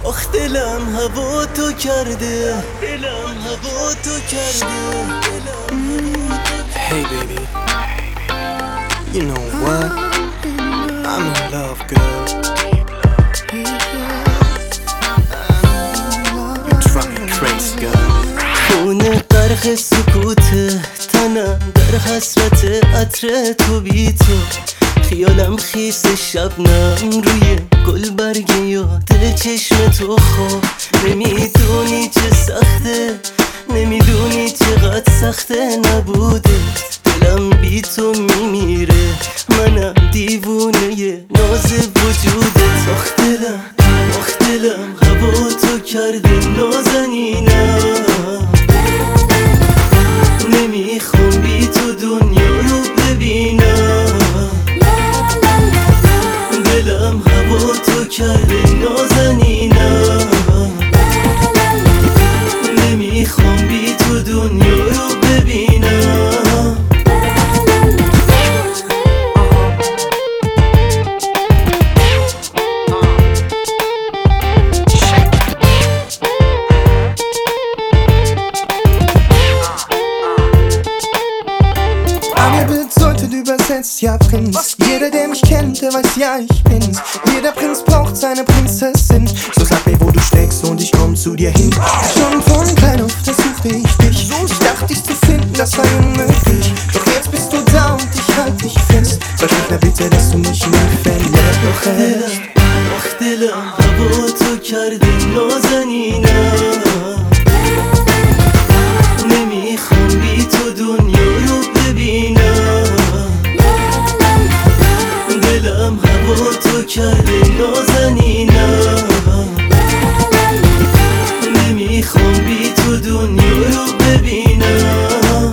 آخ دلم هوا تو کرده، دلم هوا تو کرده. Hey baby, you know what? I'm in love, girl. You drive me crazy, girl. خونه غرق سکوته، تنم در حسرت عطر تو بی تو. خیالم خیس شبنم روی گل برگ یاد چشم تو. خواب نمیدونی چه سخته، نمیدونی چقدر سخته نبوده. دلم بی تو میمیره، منم دیوونه ناز وجودت. آخ دلم، آخ دلم هوا تو کرده نازنینم. نمیخوام بی تو دنیا رو ببینم. دلم هوا تو کرده نازنینم. نمیخوام بی تو دنیا رو ببینم. Eine bedeutet übersetzt ja Prinz. Jeder, der mich kennt, der weiß ja, ich bin's. Jeder Prinz braucht seine Prinzessin. So sag mir, wo du steckst und ich komm zu dir hin. Schon von klein auf, da suchte ich dich. Ich dachte, dich zu finden, das sei unmöglich. Doch jetzt bist du da und ich halt dich fest. Versprich mir bitte, dass du mich nie verlässt. Doch erst آخ دلم هوا تو کرده نازنینم. نمیخوام بی تو دنیا رو ببینم. دلم هوا تو کرده نازنینم. نمیخوام بی تو دنیا رو ببینم.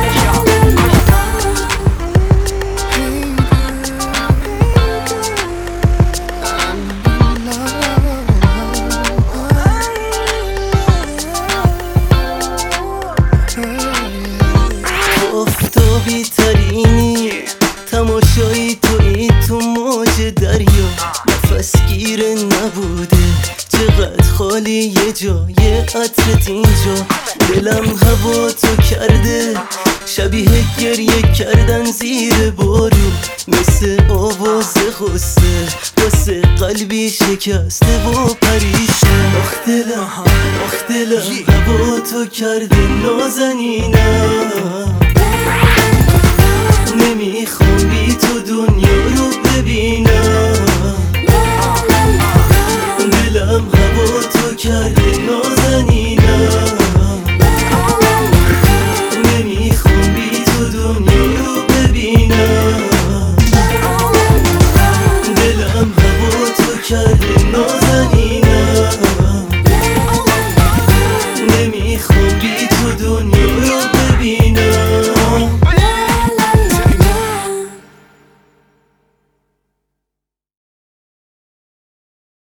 آفتابی ترینی، تماشایی تویی تو موج دریا. نفس گیر نبوده، چقدر خالی یه جای عطرت اینجا. دلم هوا تو کرده، شبیه گریه کردن زیر بارون. مثل آواز غصه واسه قلبی شکسته و پریشان. آخ دلم، آخ دلم هوا تو کرده نازنینم. نمیخوام بی تو دنیا رو ببینم. دلم هوا تو کرده نازنینم. نمیخوام بی تو دنیا رو ببینم. دلم هوا تو کرده